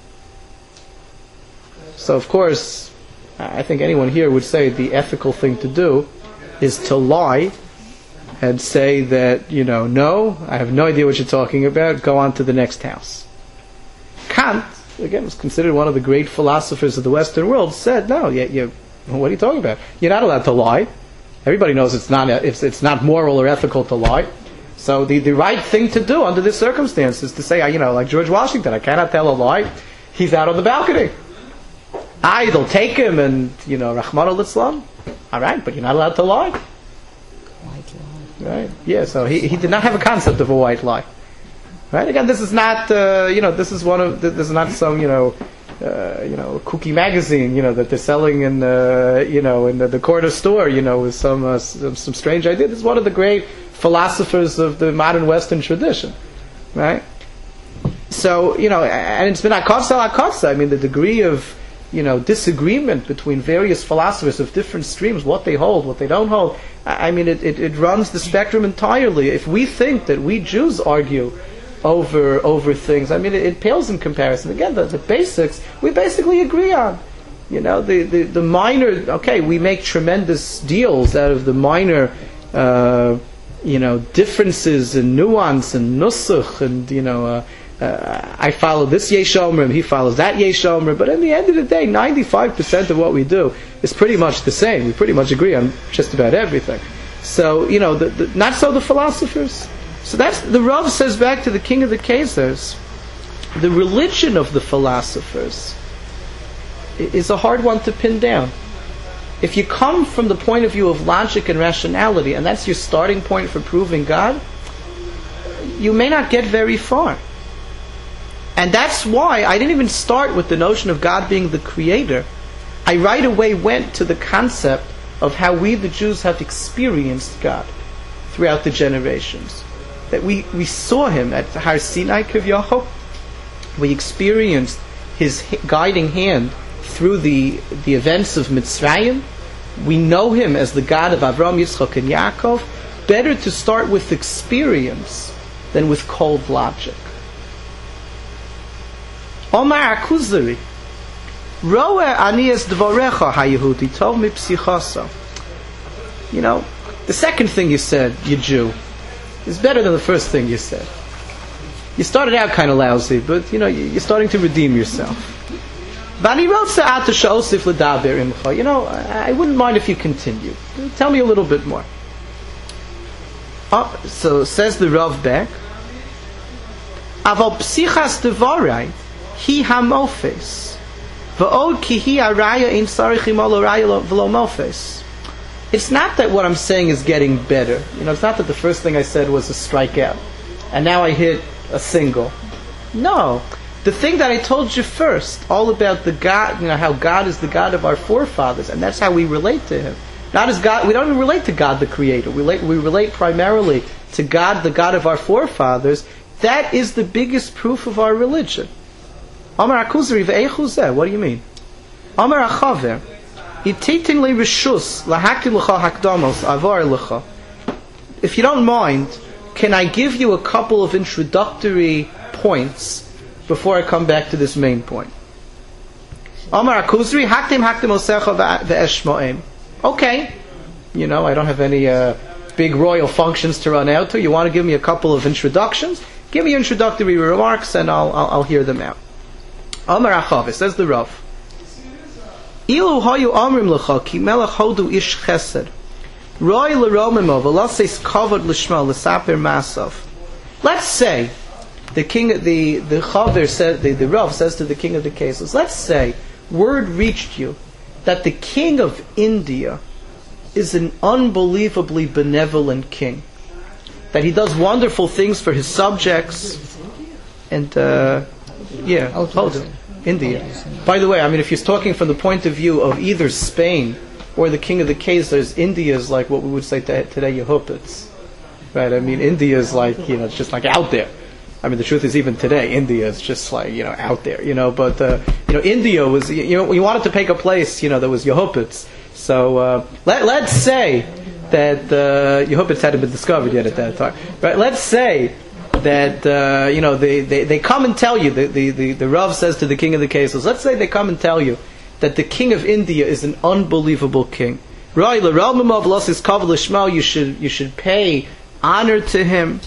So, of course, I think anyone here would say the ethical thing to do is to lie and say that, no, I have no idea what you're talking about, go on to the next house. Kant, again, was considered one of the great philosophers of the Western world, said, no, what are you talking about? You're not allowed to lie. Everybody knows it's not moral or ethical to lie. So the right thing to do under this circumstance is to say, like George Washington, I cannot tell a lie. He's out on the balcony. They'll take him and, Rahman al-Islam. All right, but you're not allowed to lie. White lie. Right? Yeah, so he did not have a concept of a white lie. Right? Again, this is not, this is not some, cookie magazine, that they're selling in, in the corner store, with some strange idea. This is one of the great philosophers of the modern Western tradition, right? So, and it's been akotza. I mean, the degree of, disagreement between various philosophers of different streams, what they hold, what they don't hold. I mean, it runs the spectrum entirely. If we think that we Jews argue over things, I mean, it pales in comparison. Again, the basics we basically agree on. The minor. Okay, we make tremendous deals out of the minor, differences and nuance and nusach and I follow this Yesh Omer, he follows that Yesh Omer, but in the end of the day, 95% of what we do is pretty much the same. We pretty much agree on just about everything. So, not so the philosophers. So that's, the Rav says back to the king of the Khazars, the religion of the philosophers is a hard one to pin down. If you come from the point of view of logic and rationality, and that's your starting point for proving God, you may not get very far. And that's why I didn't even start with the notion of God being the creator. I right away went to the concept of how we, the Jews, have experienced God throughout the generations. That we saw Him at Har Sinai Kivyacho. We experienced His guiding hand through the events of Mitzrayim. We know Him as the God of Avraham, Yitzchak, and Yaakov. Better to start with experience than with cold logic. Omar Akuzari, Roe Anias Dvorecha HaYehudi Tov Mipsichaso. The second thing you said, you Jew, is better than the first thing you said. You started out kind of lousy, but you're starting to redeem yourself. I wouldn't mind if you continue. Tell me a little bit more. So says the Rav back, Aval Psichas Devarai Hi hamofes, v'od ki hi araya in sarichim alo raya v'lo mofes. It's not that what I'm saying is getting better. It's not that the first thing I said was a strikeout, and now I hit a single. No, the thing that I told you first, all about the God, how God is the God of our forefathers, and that's how we relate to Him. Not as God. We don't even relate to God the Creator. We relate primarily to God, the God of our forefathers. That is the biggest proof of our religion. Amar Akuzari ve'echuzeh. What do you mean? Amar Achaver, ititin le rishus lahakti l'cha hakdamos avar l'cha. If you don't mind, can I give you a couple of introductory points before I come back to this main point? Amar Akuzari haktim osecha ve'eshmo'em. Okay, I don't have any big royal functions to run out to. You want to give me a couple of introductions? Give me introductory remarks, and I'll hear them out. Amar Achav, says the Rav. Ilu hayu amrim lecha ki melech hodu ish chesed. Roy l'romimo v'laseis kavod l'shma l'saper masav. Let's say the king, the Chaver said, the Rav says to the king of the Khazars, let's say word reached you that the king of India is an unbelievably benevolent king, that he does wonderful things for his subjects, and India. By the way, if you're talking from the point of view of either Spain or the king of the Khazars, India is like what we would say today, Yehupitz. Right? India is like, it's just like out there. The truth is, even today, India is just like, out there, But, India was, you wanted to pick a place, that was Yehupitz. So, let's say that Yehupitz hadn't been discovered yet at that time. Right? Let's say that, they come and tell you, the Rav says to the king of the Khazars, let's say they come and tell you that the king of India is an unbelievable king. You should pay honor to him.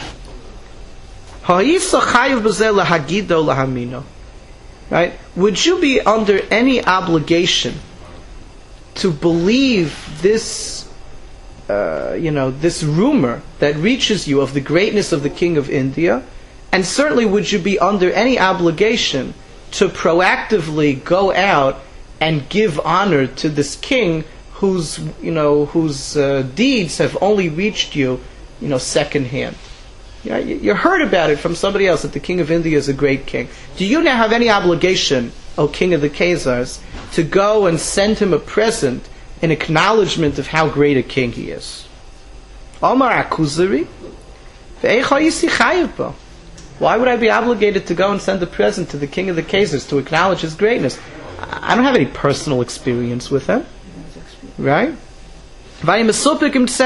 Right? Would you be under any obligation to believe this this rumor that reaches you of the greatness of the king of India, and certainly would you be under any obligation to proactively go out and give honor to this king whose deeds have only reached you, secondhand. You heard about it from somebody else that the king of India is a great king. Do you now have any obligation, O king of the Khazars, to go and send him a present in acknowledgement of how great a king he is? Omar Akuzari, why would I be obligated to go and send a present to the king of the Khazars to acknowledge his greatness? I don't have any personal experience with him, right? I know that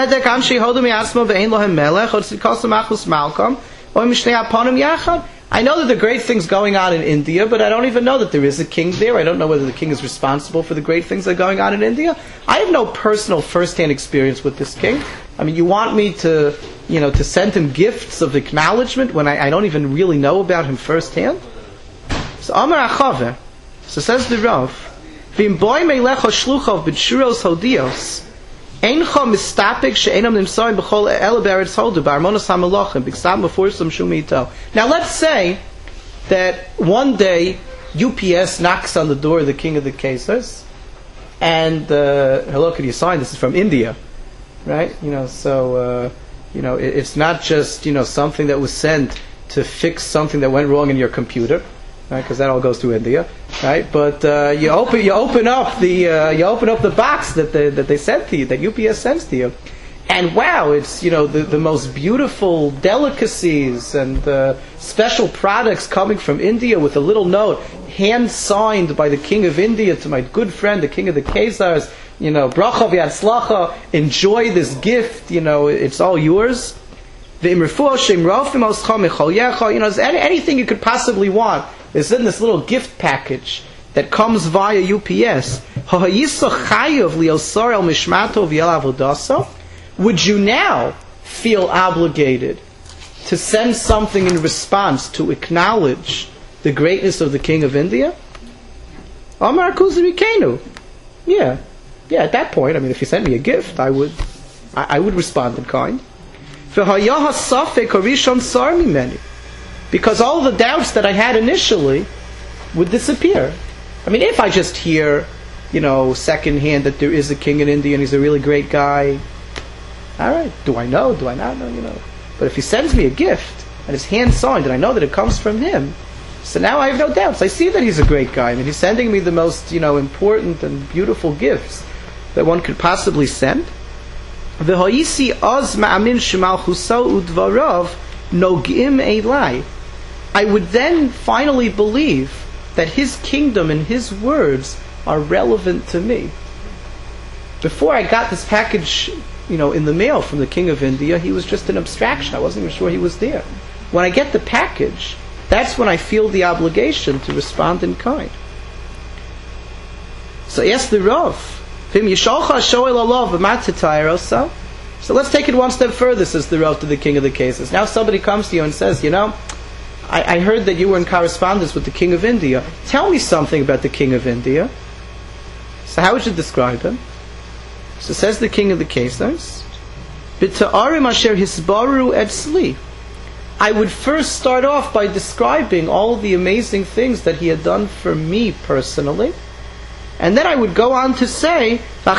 there are great things going on in India, but I don't even know that there is a king there. I don't know whether the king is responsible for the great things that are going on in India. I have no personal first-hand experience with this king. I mean, you want me to send him gifts of acknowledgement when I don't even really know about him firsthand? So Amar Achave, so says the Rav, V'im boy meilecha shluchav b'tshuros hodios, Eincha mistapik she'enam nimsoim b'chol ele be'eretz hodu b'armonos hamelachim b'ksam b'forsam shumito. Now let's say that one day UPS knocks on the door of the king of the Khazars, and hello, can you sign? This is from India, right? It's not just something that was sent to fix something that went wrong in your computer, right? Because that all goes to India, right? But you open up the box that they sent to you, that UPS sends to you, and wow, it's the most beautiful delicacies and special products coming from India with a little note, hand signed by the king of India to my good friend, the king of the Khazars. Bracha v'yatzlacha, enjoy this gift. It's all yours. Anything you could possibly want is in this little gift package that comes via UPS. Would you now feel obligated to send something in response to acknowledge the greatness of the king of India? Amar Kuzari Kenu. Yeah, at that point, if you sent me a gift, I would respond in kind. Because all the doubts that I had initially would disappear. If I just hear, secondhand that there is a king in India and he's a really great guy, all right, do I know? Do I not know? But if he sends me a gift and it's hand signed and I know that it comes from him, so now I have no doubts. I see that he's a great guy. He's sending me the most, important and beautiful gifts that one could possibly send. I would then finally believe that his kingdom and his words are relevant to me. Before I got this package, in the mail from the king of India, he was just an abstraction. I wasn't even sure he was there. When I get the package, that's when I feel the obligation to respond in kind. So yes, the Rav. So let's take it one step further, says the Rav to the king of the Khazars. Now somebody comes to you and says, I heard that you were in correspondence with the king of India. Tell me something about the king of India. So how would you describe him? So says the king of the Khazars, B'ta'arim asher hisbaru etzli. I would first start off by describing all the amazing things that he had done for me personally. And then I would go on to say, then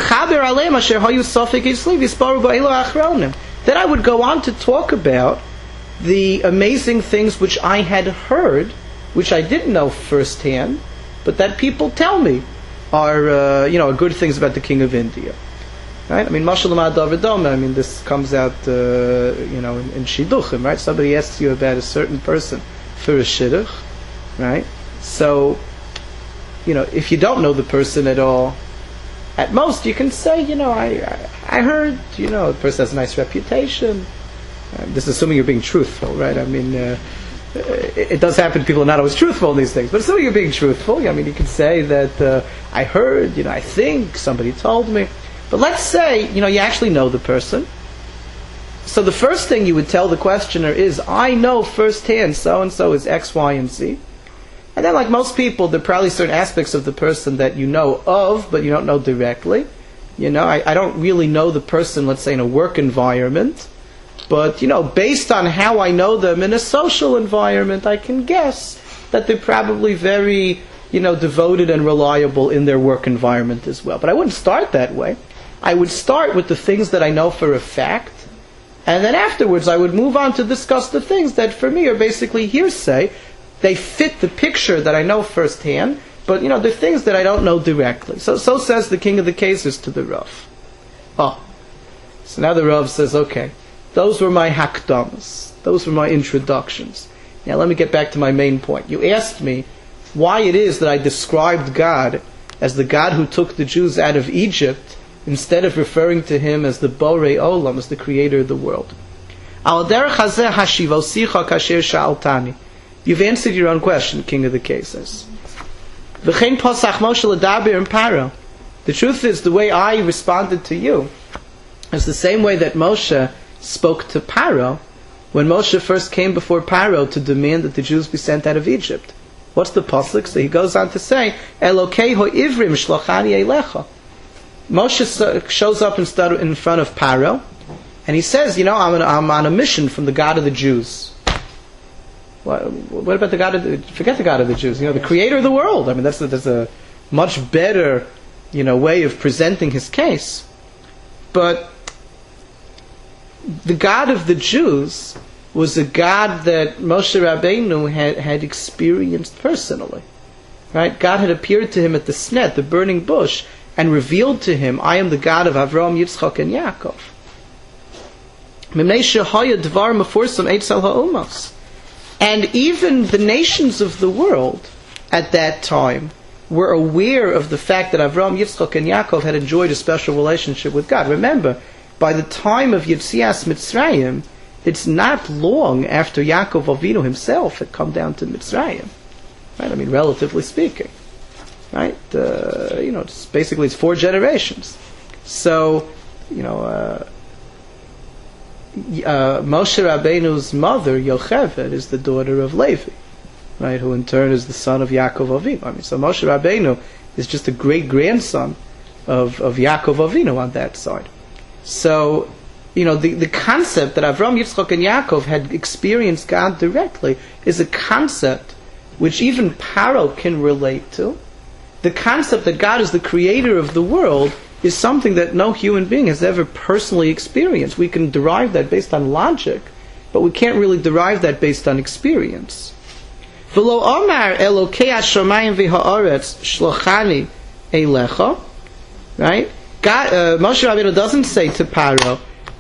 I would go on to talk about the amazing things which I had heard, which I didn't know firsthand, but that people tell me are good things about the king of India. Right? Mashal Amad Davidom, this comes out, in Shidduchim, right? Somebody asks you about a certain person for a Shidduch, right? So, if you don't know the person at all, at most you can say, I heard, the person has a nice reputation. This is assuming you're being truthful, right? It does happen, people are not always truthful in these things, but assuming you're being truthful, you can say that, I heard, I think, somebody told me. But let's say, you actually know the person. So the first thing you would tell the questioner is, I know firsthand so-and-so is X, Y, and Z. And then like most people, there are probably certain aspects of the person that you know of, but you don't know directly. I don't really know the person, let's say, in a work environment, but, based on how I know them in a social environment, I can guess that they're probably very, devoted and reliable in their work environment as well. But I wouldn't start that way. I would start with the things that I know for a fact, and then afterwards I would move on to discuss the things that for me are basically hearsay. They fit the picture that I know firsthand, but they're things that I don't know directly. So says the king of the Kaisers to the Rav. So now the Rav says, okay, those were my hakdamas. Those were my introductions. Now let me get back to my main point. You asked me why it is that I described God as the God who took the Jews out of Egypt instead of referring to him as the Borei Olam, as the creator of the world. Al derech hazeh hashivosicha kasher sha'altani. You've answered your own question, king of the Kaisers. V'chein posach Moshe l'daber in Paro. The truth is, the way I responded to you is the same way that Moshe spoke to Paro when Moshe first came before Paro to demand that the Jews be sent out of Egypt. What's the pasuk? So he goes on to say, Elokei ho'ivrim shlochani eilecha. Moshe shows up in front of Paro, and he says, I'm on a mission from the God of the Jews. What about the God of forget the God of the Jews, the creator of the world. I mean, that's a much better, way of presenting his case. But the God of the Jews was a God that Moshe Rabbeinu had experienced personally. Right? God had appeared to him at the Snet, the burning bush, and revealed to him, I am the God of Avraham, Yitzchak, and Yaakov. And even the nations of the world at that time were aware of the fact that Avraham, Yitzchak, and Yaakov had enjoyed a special relationship with God. Remember, by the time of Yetzias Mitzrayim, it's not long after Yaakov Avinu himself had come down to Mitzrayim. Right? I mean, relatively speaking. Right? It's 4 generations. So, Moshe Rabbeinu's mother, Yocheved, is the daughter of Levi, right? Who in turn is the son of Yaakov Avinu. I mean, so Moshe Rabbeinu is just a great grandson of Yaakov Avinu on that side. So, the concept that Avraham, Yitzchak, and Yaakov had experienced God directly is a concept which even Paro can relate to. The concept that God is the creator of the world is something that no human being has ever personally experienced. We can derive that based on logic, but we can't really derive that based on experience. V'lo omar Elokei hashamayim v'ha'aretz shlochani eilecha. Right? God, Moshe Rabbeinu doesn't say to Paro,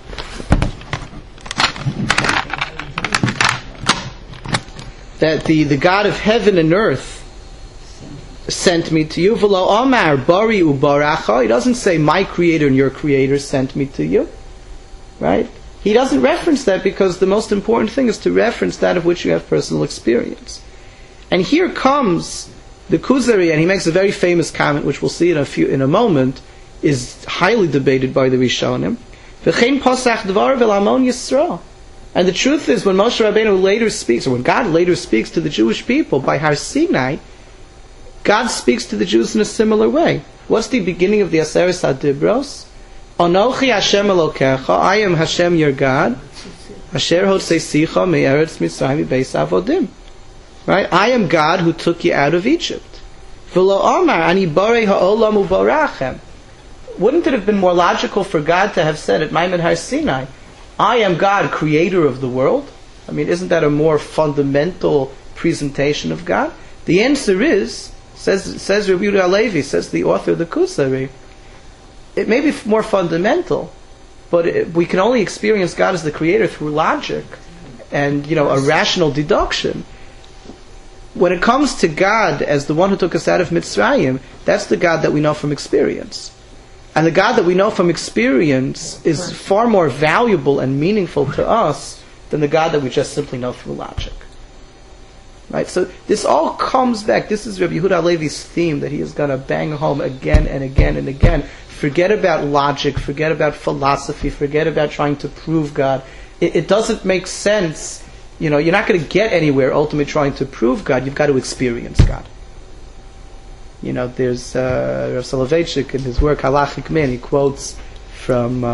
that the God of heaven and earth sent me to you. V'lo omar bari ubaracha. He doesn't say my creator and your creator sent me to you. Right? He doesn't reference that because the most important thing is to reference that of which you have personal experience. And here comes the Kuzari, and he makes a very famous comment, which we'll see in a moment, is highly debated by the Rishonim. V'chein posach dvar v'lamon Yisrael. And the truth is, when Moshe Rabbeinu later speaks, or when God later speaks to the Jewish people by Har Sinai, God speaks to the Jews in a similar way. What's the beginning of the Aseret HaDibros? Anochi Hashem Elokecha, I am Hashem your God, Asher Hotzeisicha me'eretz Mitzrayim beis avodim. Right? I am God who took you out of Egypt. V'lo Omar ani borei ha'olam u'borachem. Wouldn't it have been more logical for God to have said at Maimon Har Sinai, I am God, creator of the world? I mean, isn't that a more fundamental presentation of God? The answer is, says Rabbi Yehuda Halevi, says the author of the Kusari, it may be more fundamental, but we can only experience God as the creator through logic and, a rational deduction. When it comes to God as the one who took us out of Mitzrayim, that's the God that we know from experience. And the God that we know from experience is far more valuable and meaningful to us than the God that we just simply know through logic. Right? So this all comes back. This is Rabbi Yehuda Halevi's theme that he is going to bang home again and again and again. Forget about logic, forget about philosophy, forget about trying to prove God. It doesn't make sense. You're not going to get anywhere ultimately trying to prove God. You've got to experience God. there's Rav Soloveitchik in his work Halachic Man. He quotes from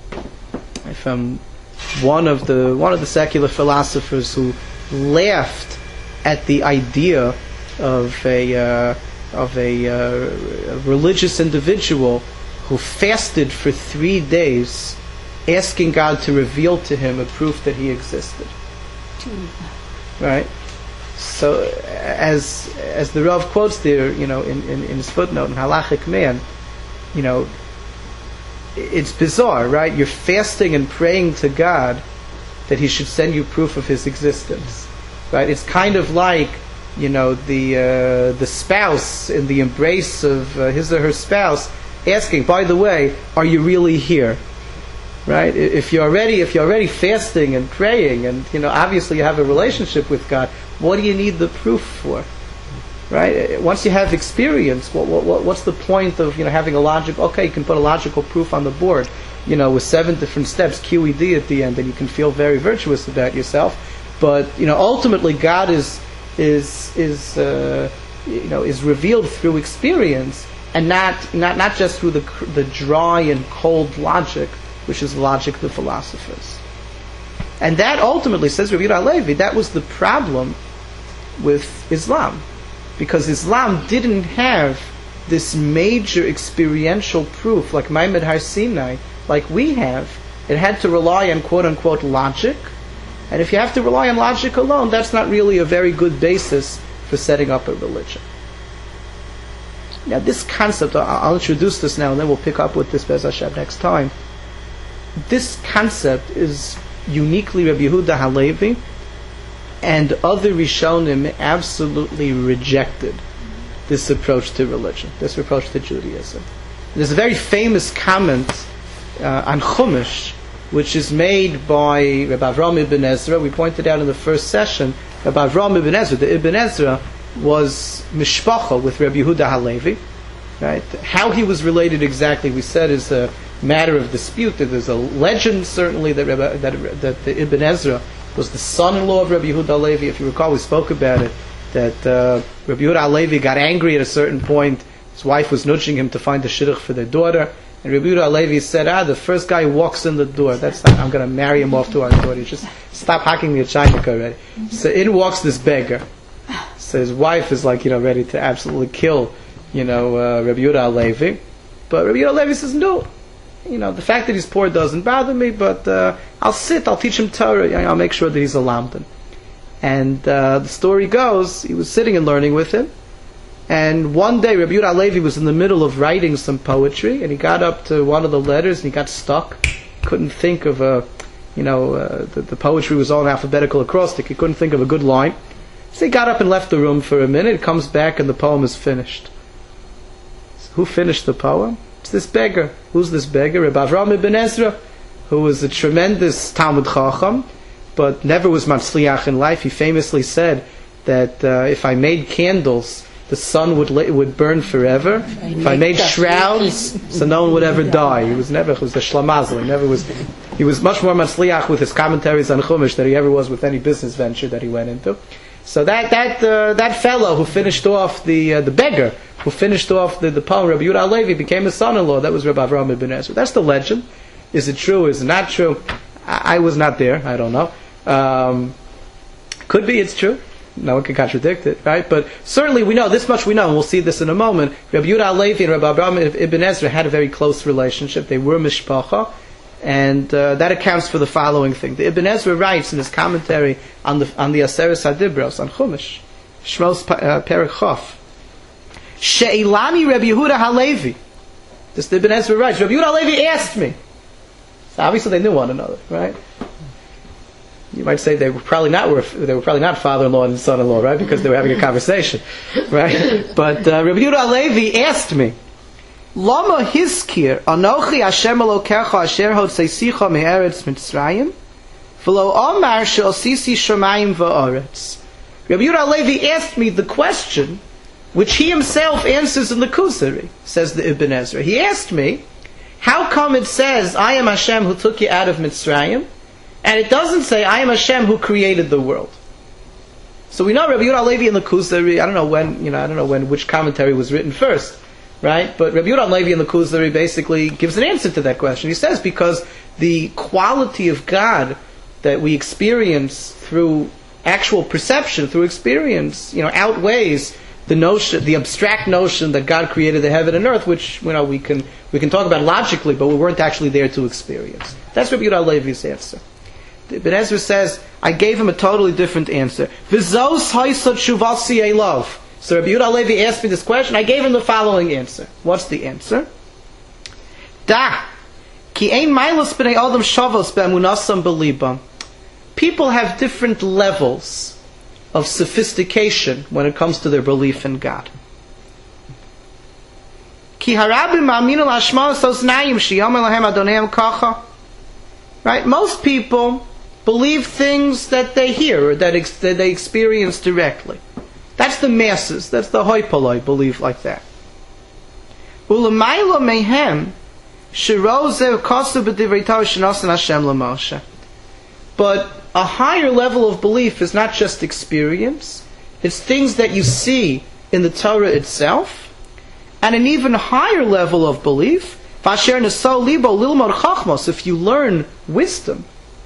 one of the secular philosophers who laughed at the idea of a religious individual who fasted for 3 days, asking God to reveal to him a proof that he existed. Right? So, as the Rav quotes there, in his footnote in Halachic Man, it's bizarre, right? You're fasting and praying to God that He should send you proof of His existence, right? It's kind of like, the spouse in the embrace of his or her spouse asking, by the way, are you really here? Right? If you're already fasting and praying, and obviously you have a relationship with God, what do you need the proof for? Right? Once you have experience, what's the point of having a logical? Okay, you can put a logical proof on the board, with 7 different steps, QED at the end, and you can feel very virtuous about yourself. But ultimately, God is revealed through experience, and not just through the dry and cold logic, which is logic of the philosophers. And that ultimately, says Rabbi Yehuda Halevi, that was the problem with Islam. Because Islam didn't have this major experiential proof like Maimed Har Sinai, like we have. It had to rely on quote-unquote logic. And if you have to rely on logic alone, that's not really a very good basis for setting up a religion. Now this concept, I'll introduce this now and then we'll pick up with this Be'ez Hashem next time. This concept is uniquely Rabbi Yehuda Halevi, and other Rishonim absolutely rejected this approach to religion, this approach to Judaism. There's a very famous comment on Chumash, which is made by Rabbi Avraham Ibn Ezra. We pointed out in the first session, Rabbi Avraham Ibn Ezra, the Ibn Ezra, was mishpacha with Rabbi Yehuda Halevi. Right? How he was related exactly, we said, is a matter of dispute. There's a legend, certainly, that the Ibn Ezra was the son-in-law of Rabbi Yehuda Halevi. If you recall, we spoke about it, that Rabbi Yehuda Halevi got angry at a certain point. His wife was nudging him to find a shidduch for their daughter. And Rabbi Yehuda Halevi said, the first guy who walks in the door, I'm going to marry him off to our daughter. Just stop hacking me a chinik already. So in walks this beggar. So his wife is ready to absolutely kill, Rabbi Yehuda Halevi. But Rabbi Yehuda Halevi says, no. The fact that he's poor doesn't bother me, but I'll teach him Torah, I'll make sure that he's a lamdan. And the story goes, he was sitting and learning with him, and one day Rabbi Yehuda Halevi was in the middle of writing some poetry, and he got up to one of the letters, and he got stuck. Couldn't think of the poetry was all in alphabetical acrostic, he couldn't think of a good line. So he got up and left the room for a minute, comes back, and the poem is finished. So who finished the poem? It's this beggar. Who's this beggar? Rabbi Avraham Ibn Ezra, who was a tremendous Talmud Chacham, but never was matzliach in life. He famously said that if I made candles, the sun would burn forever. If I made shrouds, so no one would ever die. He was the shlamazl. He was much more matzliach with his commentaries on Chumash than he ever was with any business venture that he went into. So that fellow who finished off the beggar, who finished off the poem, Rabbi Yehuda Halevi, became his son-in-law. That was Rabbi Avraham Ibn Ezra. That's the legend. Is it true? Is it not true? I was not there. I don't know. Could be it's true. No one can contradict it, right? But certainly we know, this much we know, and we'll see this in a moment. Rabbi Yehuda Halevi and Rabbi Avraham Ibn Ezra had a very close relationship. They were mishpacha. And that accounts for the following thing. The Ibn Ezra writes in his commentary on the Aseres HaDibros, on Chumash, Shmos Perek Chof, She'ilani Rabbi Yehuda Halevi. This the Ibn Ezra writes, Rabbi Yehuda Halevi asked me. So obviously they knew one another, right? You might say they were probably not father-in-law and son-in-law, right? Because they were having a conversation, right? But Rabbi Yehuda Halevi asked me, Lama hiskir anochi Hashem Elokecha asher hotzeisicha me'eretz Mitzrayim v'lo amar she'osisi shamayim va'aretz. Rabbi Yehuda Halevi asked me the question which he himself answers in the Kuzari, says the Ibn Ezra. He asked me, how come it says, I am Hashem who took you out of Mitzrayim, and it doesn't say, I am Hashem who created the world? So we know Rabbi Yehuda Halevi in the Kuzari. I don't know when which commentary was written first, right? But Rabbi Yehuda Halevi in the Kuzari basically gives an answer to that question. He says because the quality of God that we experience through actual perception, through experience, outweighs the abstract notion that God created the heaven and earth, which we can talk about logically, but we weren't actually there to experience. That's Rabbi Yehuda Halevi's answer. Ibn Ezra says, I gave him a totally different answer. V'zos haisa tshuvasi elov. So Rabbi Yehuda Halevi asked me this question. I gave him the following answer. What's the answer? Da ki ein mailos b'nei adam shavos be'emunasam b'libam. People have different levels of sophistication when it comes to their belief in God. Ki harabim ma'aminu l'hashma osnayim shiyomer lahem adoneim kacha. Right? Most people believe things that they hear or that they experience directly. That's the masses. That's the hoipoloi believe like that. Ulamayla mehem shirozev kosu b'divrei Torah shenosan Hashem l'Moshe. But a higher level of belief is not just experience. It's things that you see in the Torah itself. And an even higher level of belief, vasher neso libo lilmod chachmos, if you learn wisdom.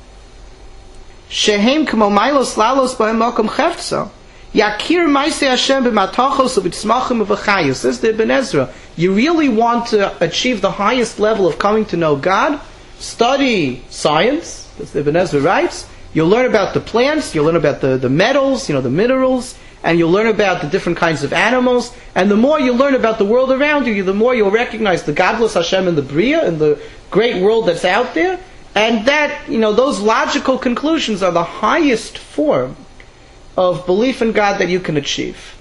Shehem k'mo mailos lalos b'hem mokom cheftzo. Yakir ma'aseh Hashem b'matachos u'b'tzmachim u'v'chayos. Says the Ibn Ezra, you really want to achieve the highest level of coming to know God? Study science, as the Ibn Ezra writes. You'll learn about the plants, you'll learn about the metals, the minerals, and you'll learn about the different kinds of animals. And the more you learn about the world around you, the more you'll recognize the godless Hashem in the Bria, and the great world that's out there. And that, those logical conclusions are the highest form of belief in God that you can achieve.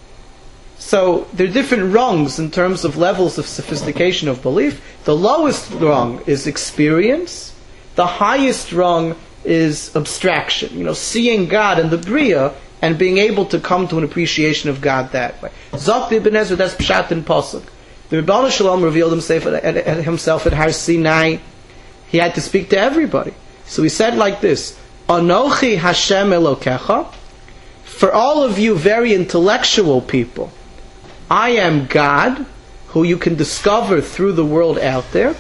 So there are different rungs in terms of levels of sophistication of belief. The lowest rung is experience. The highest rung is abstraction. Seeing God in the Bria and being able to come to an appreciation of God that way. Zok the Ibn Ezra, that's Pshat and Pasuk. The Rebbeinu Shalom revealed himself at Har Sinai. He had to speak to everybody. So he said like this, Anochi Hashem Elokecha. For all of you very intellectual people, I am God, who you can discover through the world out there.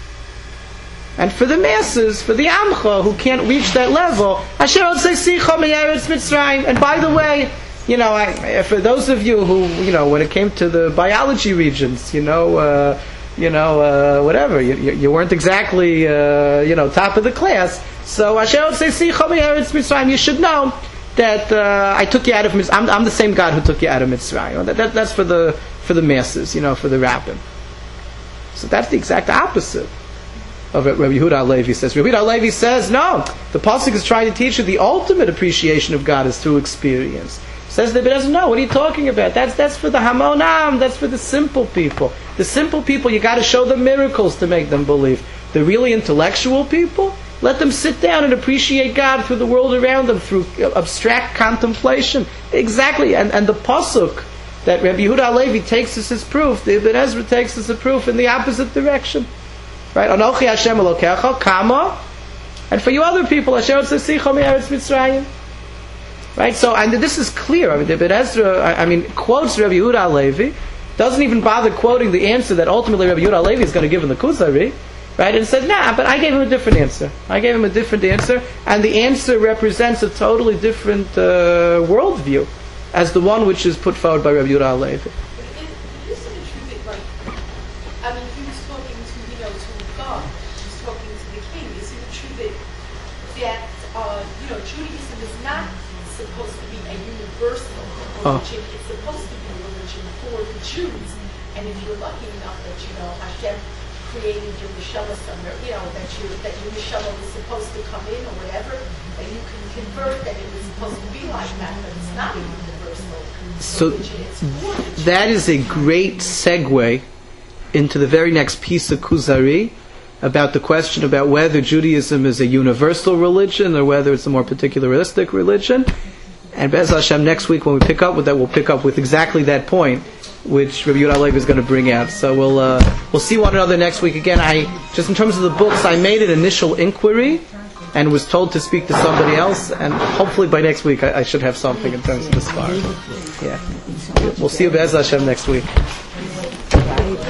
And for the masses, for the Amcha, who can't reach that level, Asher Otseisicha Me'eretz Mitzrayim. And by the way, for those of you who, when it came to the biology regions, whatever, you weren't exactly, top of the class. So Asher Otseisicha Me'eretz Mitzrayim, you should know that I took you out of Mitzrayim. I'm the same God who took you out of Mitzrayim. That's for the masses, for the rabbin. So that's the exact opposite of Rabbi Yehuda Halevi says. Rabbi Yehuda Halevi says, no, the pasuk is trying to teach you the ultimate appreciation of God is through experience. Says the Ibn Ezra, no, what are you talking about? That's for the Hamonam, that's for the simple people. The simple people, you got to show them miracles to make them believe. The really intellectual people, let them sit down and appreciate God through the world around them, through abstract contemplation. Exactly, and the pasuk that Rabbi Yehuda Halevi takes as his proof, the Ibn Ezra takes as a proof in the opposite direction. Right? Anochi Hashem Elokecha, Kama, and for you other people, Asher Otseisicha Me'eretz Mitzrayim. Right? So, and this is clear. The Ibn Ezra, quotes Rabbi Yehuda Halevi, doesn't even bother quoting the answer that ultimately Rabbi Yehuda Halevi is going to give in the Kuzari, right? And says, but I gave him a different answer. And the answer represents a totally different worldview as the one which is put forward by Rabbi Yehuda Halevi. Judaism is not supposed to be a universal religion. It's supposed to be a religion for the Jews. And if you're lucky enough that Hashem created your neshama somewhere, that your neshama was supposed to come in or whatever, that you can convert, that it was supposed to be like that, but it's not a universal religion. So that is a great segue into the very next piece of Kuzari, about the question about whether Judaism is a universal religion or whether it's a more particularistic religion. And Be'ez Hashem, next week when we pick up with that, we'll pick up with exactly that point, which Rabbi Yehuda Halevi is going to bring out. So we'll see one another next week again. Just in terms of the books, I made an initial inquiry and was told to speak to somebody else, and hopefully by next week I should have something in terms of the Sfar. Yeah. We'll see you Be'ez Hashem next week.